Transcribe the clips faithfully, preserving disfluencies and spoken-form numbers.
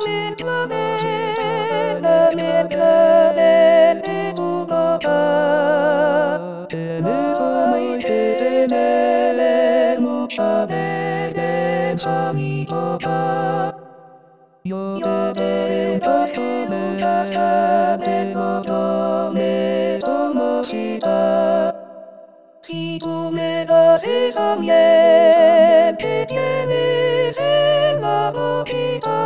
Yo te das como cascade moto me tomo shita. Si tú me das esa miel que tienes en la boquita,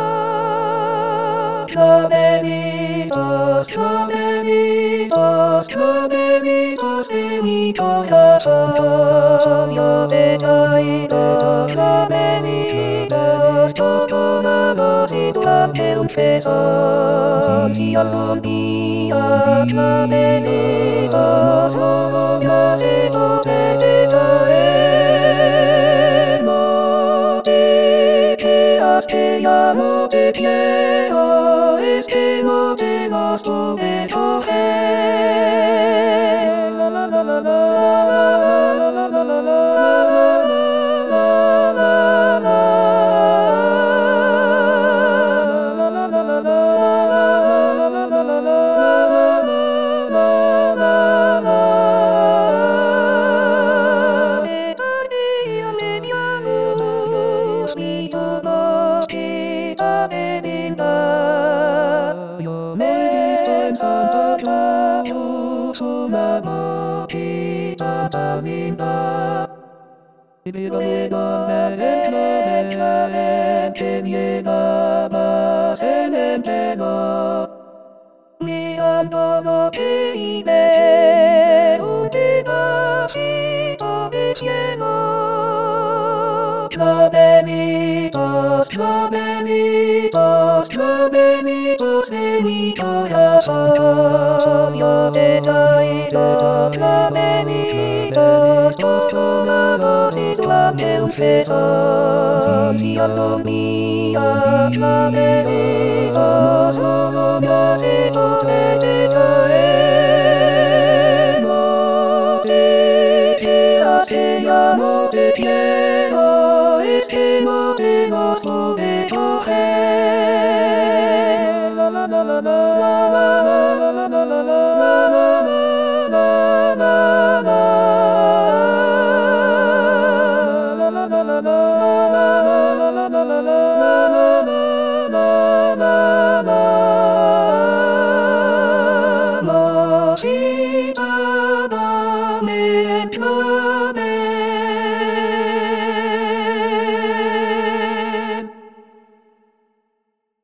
clavelitos, clavelitos, clavelitos de mi corazón, yo te traigo clavelitos, dos dorados y clavel besos, si algún día clavelitos solo me hace poder traer, no te creas que ya no te quiero, es que no te los pude coger. La la la la la la la la la la. Yo me he visto en Santa Claus una boquita tan linda. Y luego me enclavé que llegabas en el pelo. Mirando lo que vive un pedacito de cielo. Clavelitos, clavelitos, clavelitos de mi corazón, yo te traigo clavelitos, dos dorados y clavel besos, si algún día clavelitos solo me hace poder traer, no te creas que ya no te quiero, es que no te los pude coger. La la la la la la la la la la la la. She